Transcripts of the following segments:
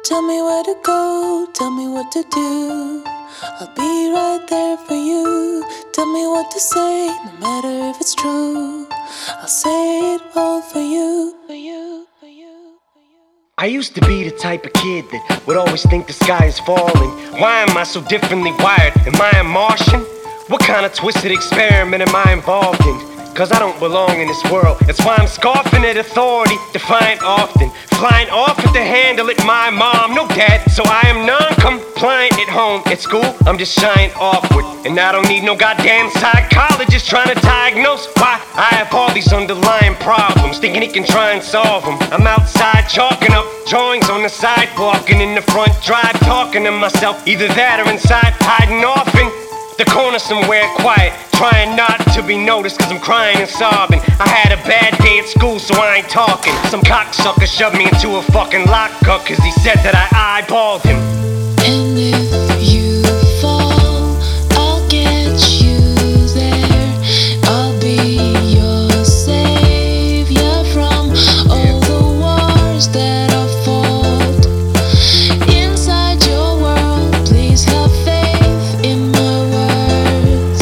Tell me where to go, tell me what to do. I'll be right there for you. Tell me what to say, no matter if it's true. I'll say it all for you, for you, for you, for you. I used to be the type of kid that would always think the sky is falling. Why am I so differently wired? Am I a Martian? What kind of twisted experiment am I involved in? Cause I don't belong in this world. That's why I'm scoffing at authority, defiant often. Flying off at the handle at my mom, no dad. So I am non-compliant at home. At school, I'm just shying awkward. And I don't need no goddamn psychologist trying to diagnose why I have all these underlying problems, thinking he can try and solve them. I'm outside chalking up drawings on the sidewalk, and in the front drive talking to myself. Either that or inside hiding off in the corner somewhere quiet, trying not to be noticed cause I'm crying and sobbing. I had a bad day at school so I ain't talking. Some cocksucker shoved me into a fucking lockup cause he said that I eyeballed him. And if you fall, I'll get you there. I'll be your savior from all the wars that I've fought. Inside your world, please have faith in my words.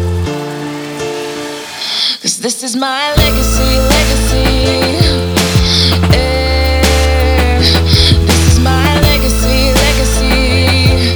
Cause this is my legacy, legacy. This is my legacy, legacy.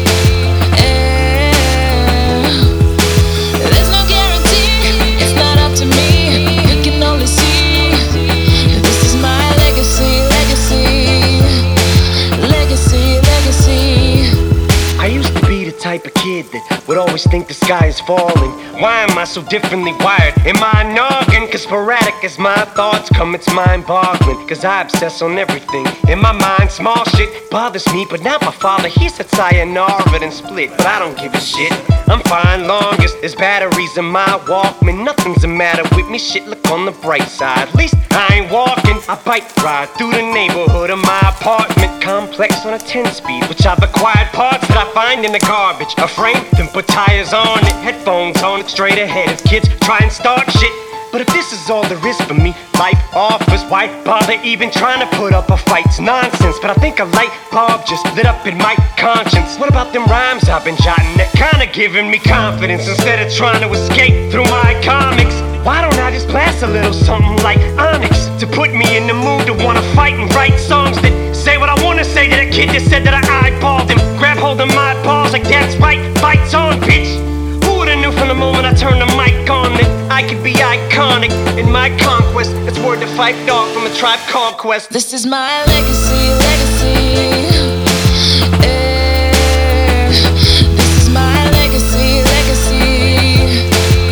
There's no guarantee, it's not up to me. You can only see. This is my legacy, legacy. Legacy, legacy. I used to be the type of kid that would always think the sky is falling. Why am I so differently wired? Am I a noggin? Cause sporadic as my thoughts come, it's mind-boggling. Cause I obsess on everything. In my mind, small shit bothers me, but not my father. He said sayonara then split, but I don't give a shit. I'm fine longest, there's batteries in my Walkman. Nothing's the matter with me, shit, look on the bright side. At least I ain't walking, I bike ride through the neighborhood of my apartment complex on a 10-speed, which I've acquired parts that I find in the garbage. A frame, then put tires on it, headphones on it, straight ahead as kids try and start shit. But if this is all there is for me, life offers, why bother even trying to put up a fight? It's nonsense, but I think a light bulb just lit up in my conscience. What about them rhymes I've been jotting that kinda giving me confidence instead of trying to escape through my comics? Why don't I just blast a little something like Onyx to put me in the mood to wanna fight and write songs that say what I wanna say to that kid that said that I eyeballed him? Grab hold of my balls like that's right, fights on, bitch. Who would've knew from the moment I turned the mic on that I could be iconic in my conquest? It's word to Phife Dawg from a Tribe Called Quest. This is my legacy, legacy. This is my legacy, legacy.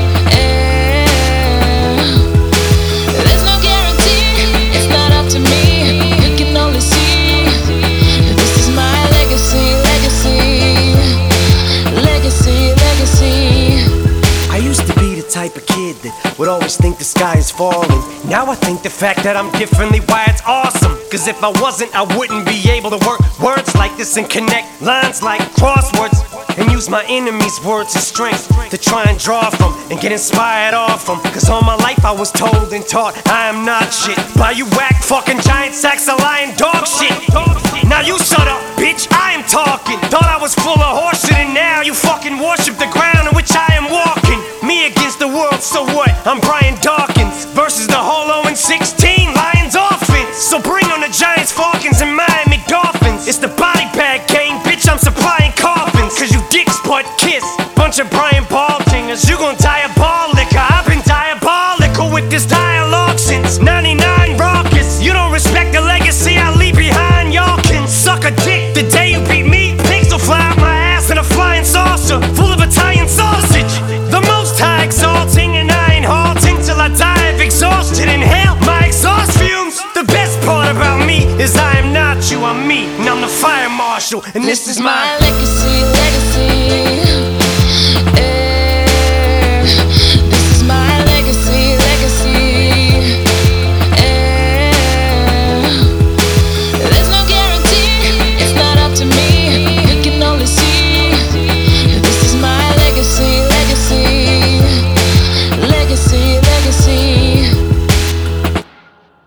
There's no guarantee, it's not up to me. You can only see. This is my legacy, legacy. Legacy, legacy. I used to be the type of kid that would always think the sky is falling. Now I think the fact that I'm differently wired's awesome. Cause if I wasn't, I wouldn't be able to work words like this and connect lines like crosswords, and use my enemies' words as strength to try and draw from and get inspired off from. Cause all my life I was told and taught I am not shit by you whack fucking giant sacks of lying dog shit. Now you shut up, bitch, I am talking. Thought I was full of horseshit and now you fucking worship the ground on which I am walking. Me against the world, so what? I'm Brian Dawkins versus the Holo and 16 Lions offense. So bring on the Giants, Falcons, and Miami Dolphins. It's the body bag game, bitch, I'm supplying coffins. Cause you dicks butt kiss, bunch of Brian Baltingers. You gon' diabolical, I've been diabolical with this dialogue since 99 raucous. You don't respect the legacy I leave behind, y'all can suck a dick. The day you beat me, pigs will fly out my ass in a flying saucer full of Italian sausage. The most high exalting, and I ain't halting till I die of exhaustion. Inhale my exhaust fumes. The best part about me is I am not you, I'm me, and I'm the fire marshal, and this is my legacy, legacy.